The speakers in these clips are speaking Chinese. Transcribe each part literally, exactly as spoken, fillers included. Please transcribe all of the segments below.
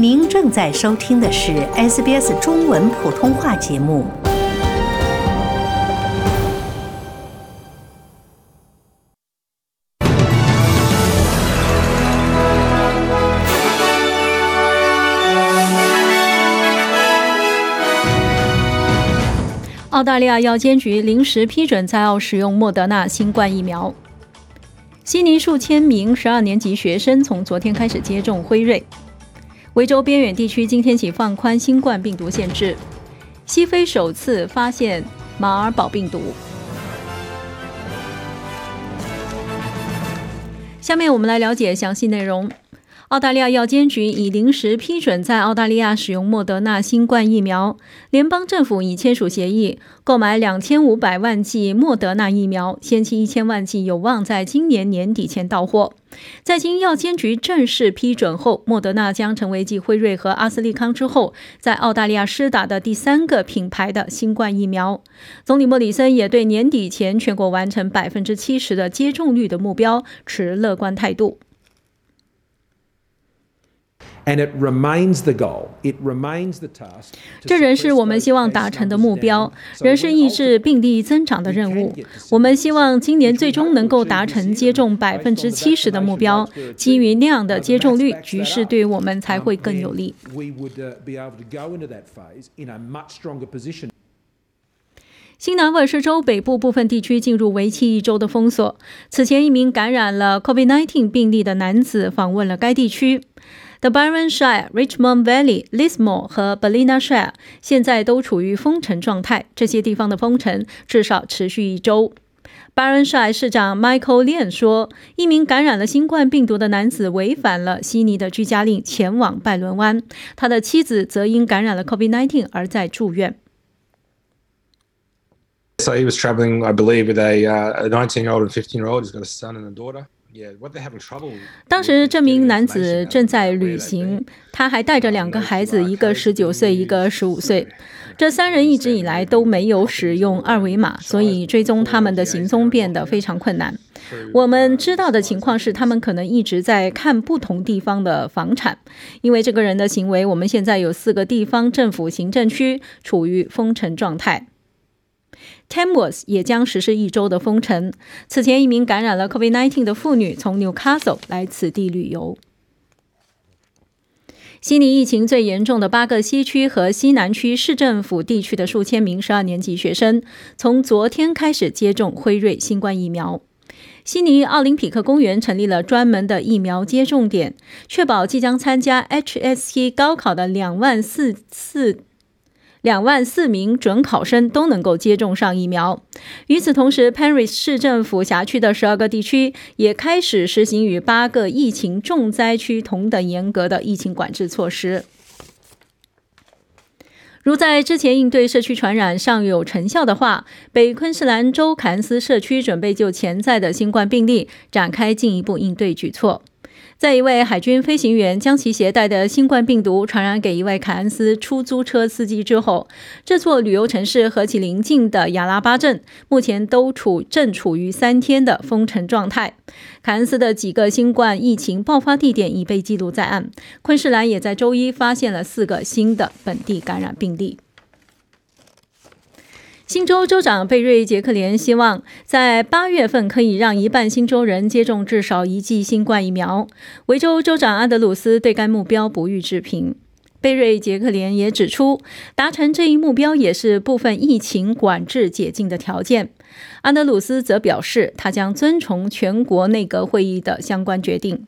您正在收听的是 S B S 中文普通话节目。 澳大利亚药监局临时批准在澳使用莫德纳新冠疫苗。悉尼数千名十二年级学生从昨天开始接种辉瑞。维州边远地区今天起放宽新冠病毒限制。西非首次发现马尔堡病毒。下面我们来了解详细内容。澳大利亚药监局已临时批准在澳大利亚使用莫德纳新冠疫苗，联邦政府已签署协议，购买两千五百万剂莫德纳疫苗，先期一千万剂有望在今年年底前到货。在经药监局正式批准后，莫德纳将成为继辉瑞和阿斯利康之后，在澳大利亚施打的第三个品牌的新冠疫苗。总理莫里森也对年底前全国完成百分之七十的接种率的目标持乐观态度。这仍是我们希望达成的目标，仍是抑制病例增长的任务。我们希望今年最终能够达成接种百分之七十的目标。基于那样的接种率，局势对我们才会更有利。新南威尔士州北部部分地区进入为期一周的封锁。此前，一名感染了 COVID 十九 病例的男子访问了该地区。The Byron Shire、Richmond Valley、Lismore 和 Ballina Shire 现在都处于封城状态，这些地方的封城至少持续一周。Byron Shire 市长 Michael Lien 说，一名感染了新冠病毒的男子违反了悉尼的居家令，前往拜伦湾。他的妻子则因感染了 COVID 十九 而在住院。 So he was travelling, I believe, with a, uh, a nineteen-year-old and fifteen-year-old. He's got a son and a daughter. 当时这名男子正在旅行，他还带着两个孩子，一个十九岁，一个十五岁。这三人一直以来都没有使用二维码，所以追踪他们的行踪变得非常困难。我们知道的情况是，他们可能一直在看不同地方的房产。因为这个人的行为，我们现在有四个地方政府行政区处于封城状态。Tamworth 也将实施一周的封城。此前，一名感染了 COVID 十九 的妇女从 Newcastle 来此地旅游。悉尼疫情最严重的八个西区和西南区市政府地区的数千名十二年级学生，从昨天开始接种辉瑞新冠疫苗。悉尼奥林匹克公园成立了专门的疫苗接种点，确保即将参加 H S C 高考的两万四四。两万四名准考生都能够接种上疫苗。与此同时 Penrith 市政府辖区的十二个地区也开始实行与八个疫情重灾区同等严格的疫情管制措施。如在之前应对社区传染尚有成效的话，北昆士兰州凯恩斯社区准备就潜在的新冠病例展开进一步应对举措。在一位海军飞行员将其携带的新冠病毒传染给一位凯恩斯出租车司机之后，这座旅游城市和其邻近的亚拉巴镇目前都处正处于三天的封城状态。凯恩斯的几个新冠疫情爆发地点已被记录在案，昆士兰也在周一发现了四个新的本地感染病例。新州州长贝瑞杰克连希望在八月份可以让一半新州人接种至少一剂新冠疫苗。维州州长安德鲁斯对该目标不予置评。贝瑞杰克连也指出，达成这一目标也是部分疫情管制解禁的条件。安德鲁斯则表示，他将遵从全国内阁会议的相关决定。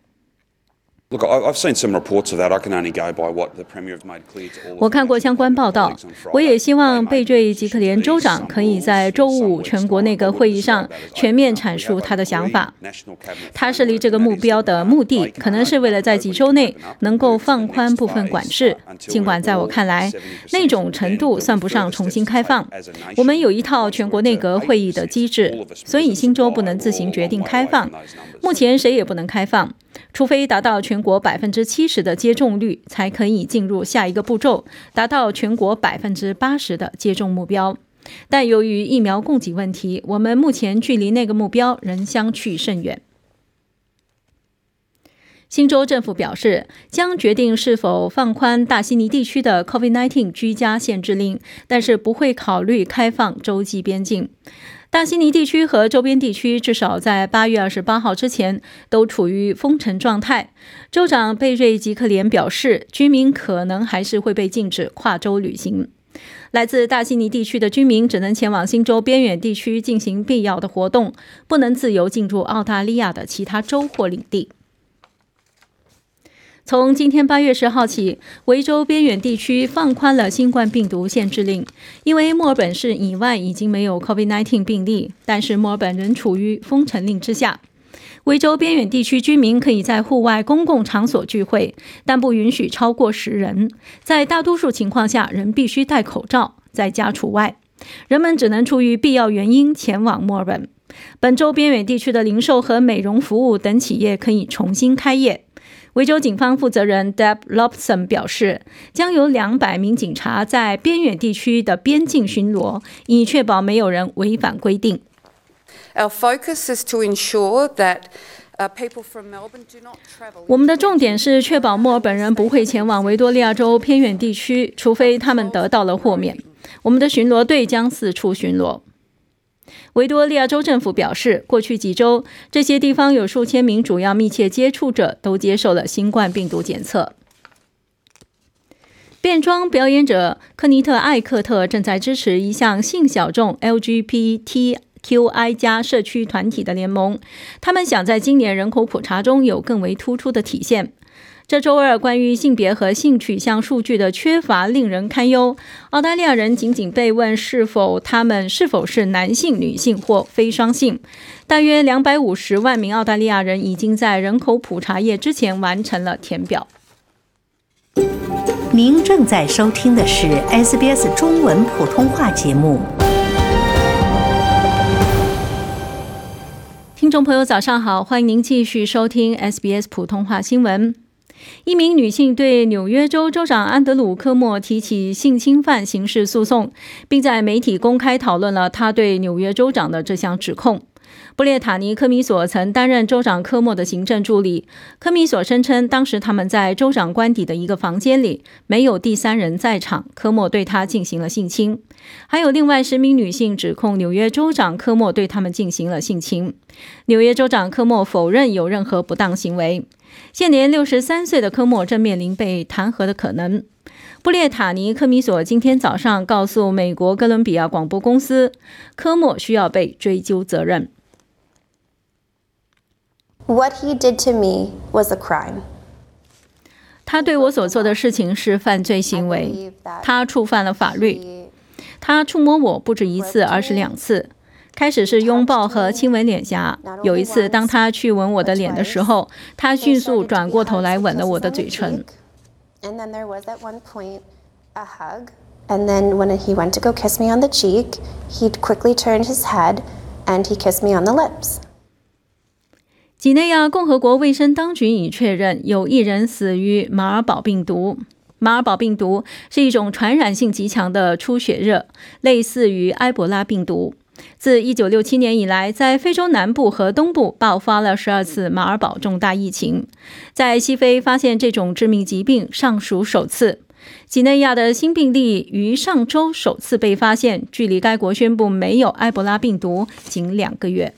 我看过相关报道，我也希望贝瑞吉克连州长可以在周五全国内阁会议上全面阐述他的想法。他设立这个目标的目的，可能是为了在几周内能够放宽部分管制，尽管在我看来，那种程度算不上重新开放。我们有一套全国内阁会议的机制，所以新州不能自行决定开放。目前谁也不能开放。除非达到全国百分之七十的接种率，才可以进入下一个步骤，达到全国百分之八十的接种目标。但由于疫苗供给问题，我们目前距离那个目标仍相去甚远。 新州政府表示，将决定是否放宽大悉尼地区的 COVID 十九 居家限制令，但是不会考虑开放州际边境。大悉尼地区和周边地区至少在八月二十八号之前都处于封城状态。州长贝瑞吉克连表示，居民可能还是会被禁止跨州旅行。来自大悉尼地区的居民只能前往新州边远地区进行必要的活动，不能自由进入澳大利亚的其他州或领地。从今天八月十号起，维州边远地区放宽了新冠病毒限制令。因为墨尔本市以外已经没有 COVID 十九 病例，但是墨尔本仍处于封城令之下。维州边远地区居民可以在户外公共场所聚会，但不允许超过十人。在大多数情况下，仍必须戴口罩，在家除外。人们只能出于必要原因前往墨尔本。本州边远地区的零售和美容服务等企业可以重新开业。维州警方负责人 Deb Lobson 表示，将有两百名警察在边远地区的边境巡逻，以确保没有人违反规定。 Our focus is to ensure that people from Melbourne do not travel. 我们的重点是确保墨尔本人不会前往维多利亚州偏远地区，除非他们得到了豁免。我们的巡逻队将四处巡逻。维多利亚州政府表示，过去几周，这些地方有数千名主要密切接触者都接受了新冠病毒检测。变装表演者科尼特·艾克特正在支持一项性小众 L G B T Q I 加社区团体的联盟，他们想在今年人口普查中有更为突出的体现。这周二，关于性别和性取向数据的缺乏令人堪忧。澳大利亚人仅仅被问是否他们是否是男性、女性或非双性。大约两百五十万名澳大利亚人已经在人口普查夜之前完成了填表。 您正在收听的是 S B S 中文普通话节目。 听众朋友早上好，欢迎您继续收听 S B S 普通话新闻。一名女性对纽约州州长安德鲁·科莫提起性侵犯刑事诉讼，并在媒体公开讨论了他对纽约州长的这项指控。布列塔尼·科米索曾担任州长科莫的行政助理。科米索声称，当时他们在州长官邸的一个房间里，没有第三人在场，科莫对他进行了性侵。还有另外十名女性指控纽约州长科莫对他们进行了性侵。纽约州长科莫否认有任何不当行为。现年六十三岁的科莫正面临被弹劾的可能。布列塔尼·科米索今天早上告诉美国哥伦比亚广播公司，科莫需要被追究责任。 What he did to me was a crime. 他对我所做的事情是犯罪行为，他触犯了法律。他触摸我不止一次，而是两次。开始是拥抱和亲吻脸颊，有一次当他去吻我的脸的时候，他迅速转过头来吻了我的嘴唇。 And then there was at one point a hug. And then when he went to go kiss me on the cheek, he quickly turned his head and he kissed me on the lips. 几内亚共和国卫生当局已确认有一人死于马尔堡病毒。马尔堡病毒是一种传染性极强的出血热，类似于埃博拉病毒。自一九六七年以来，在非洲南部和东部爆发了十二次马尔堡重大疫情。在西非发现这种致命疾病尚属首次。几内亚的新病例于上周首次被发现，距离该国宣布没有埃博拉病毒仅两个月。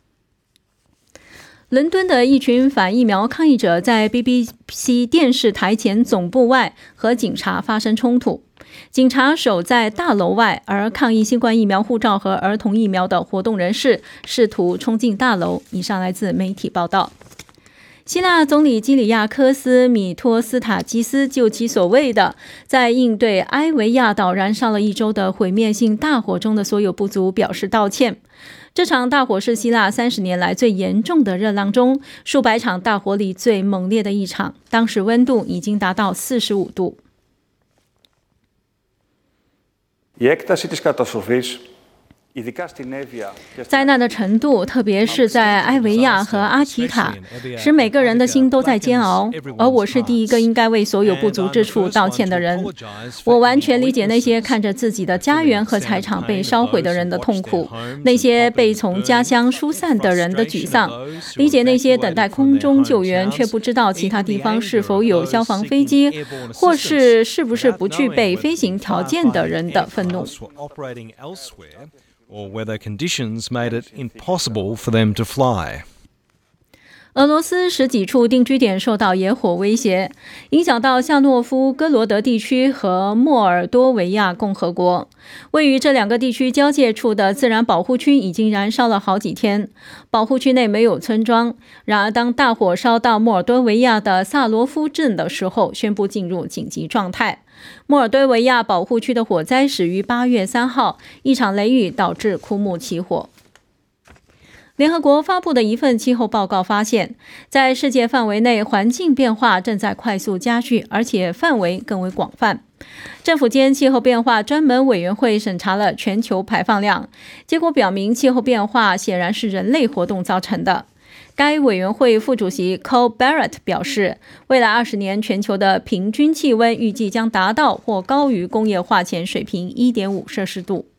伦敦的一群反疫苗抗议者在 B B C 电视台前总部外和警察发生冲突。警察守在大楼外，而抗议新冠疫苗护照和儿童疫苗的活动人士试图冲进大楼。以上来自媒体报道。希腊总理基里亚科斯米托斯塔基斯就其所谓的在应对埃维亚岛燃烧了一周的毁灭性大火中的所有不足表示道歉。这场大火是希腊三十年来最严重的热浪中数百场大火里最猛烈的一场，当时温度已经达到四十五度。 Η έκταση της καταστροφής 灾难的程度，特别是在埃维亚和阿提卡，使每个人的心都在煎熬。而我是第一个应该为所有不足之处道歉的人。我完全理解那些看着自己的家园和财产被烧毁的人的痛苦，那些被从家乡疏散的人的沮丧，理解那些等待空中救援却不知道其他地方是否有消防飞机，或是是不是不具备飞行条件的人的愤怒。 or whether conditions made it impossible for them to fly. 俄罗斯十几处定居点受到野火威胁，影响到夏诺夫哥罗德地区和莫尔多维亚共和国。位于这两个地区交界处的自然保护区已经燃烧了好几天，保护区内没有村庄。然而，当大火烧到莫尔多维亚的萨罗夫镇的时候，宣布进入紧急状态。莫尔多维亚保护区的火灾始于八月三号，一场雷雨导致枯木起火。联合国发布的一份气候报告发现，在世界范围内，环境变化正在快速加剧，而且范围更为广泛。政府间气候变化专门委员会审查了全球排放量，结果表明气候变化显然是人类活动造成的。该委员会副主席 Cole Barrett 表示，未来二十年全球的平均气温预计将达到或高于工业化前水平 一点五 摄氏度。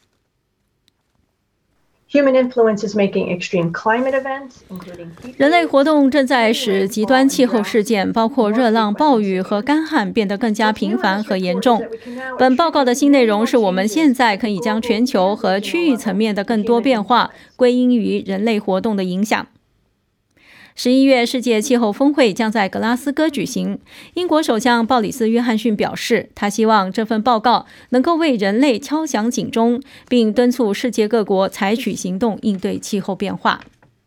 人类活动正在使极端气候事件，包括热浪、暴雨和干旱变得更加频繁和严重。本报告的新内容是我们现在可以将全球和区域层面的更多变化归因于人类活动的影响。十一月世界气候峰会将在格拉斯哥举行。英国首相鲍里斯·约翰逊表示，他希望这份报告能够为人类敲响警钟，并敦促世界各国采取行动应对气候变化。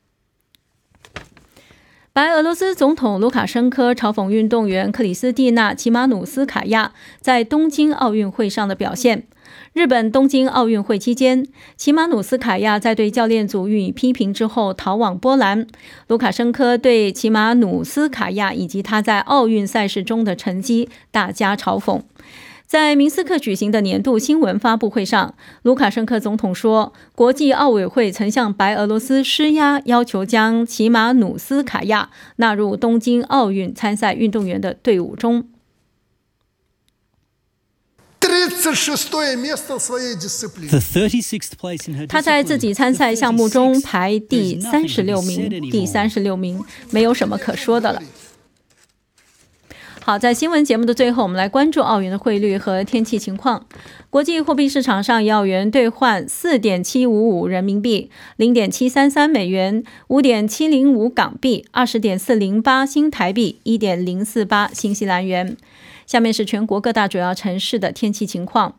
白俄罗斯总统卢卡申科嘲讽运动员克里斯蒂娜·齐马努斯卡娅在东京奥运会上的表现。日本东京奥运会期间，齐马努斯卡娅在对教练组予以批评之后逃往波兰。卢卡申科对齐马努斯卡娅以及他在奥运赛事中的成绩大加嘲讽。在明斯克举行的年度新闻发布会上，卢卡申科总统说，国际奥委会曾向白俄罗斯施压，要求将齐马努斯卡娅纳入东京奥运参赛运动员的队伍中。他在自己参赛项目中排第三十六名，第三十六名，没有什么可说的了。好，在新闻节目的最后，我们来关注澳元的汇率和天气情况。国际货币市场上，以澳元兑换 四点七五五 人民币， 零点七三三美元， 五点七零五港币， 二十点四零八新台币， 一点零四八新西兰元。下面是全国各大主要城市的天气情况。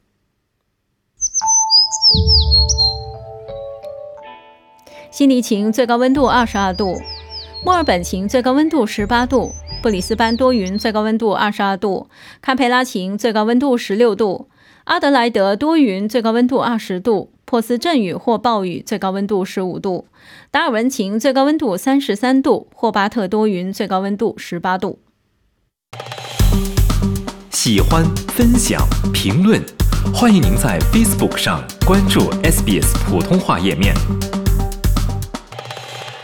悉尼晴，最高温度二十二度；墨尔本晴，最高温度十八度；布里斯班多云，最高温度二十二度；堪培拉晴，最高温度十六度；阿德莱德多云，最高温度二十度；珀斯阵雨或暴雨，最高温度十五度；达尔文晴，最高温度三十三度；霍巴特多云，最高温度十八度。 喜欢、分享、评论，欢迎您在 Facebook 上关注 S B S 普通话页面。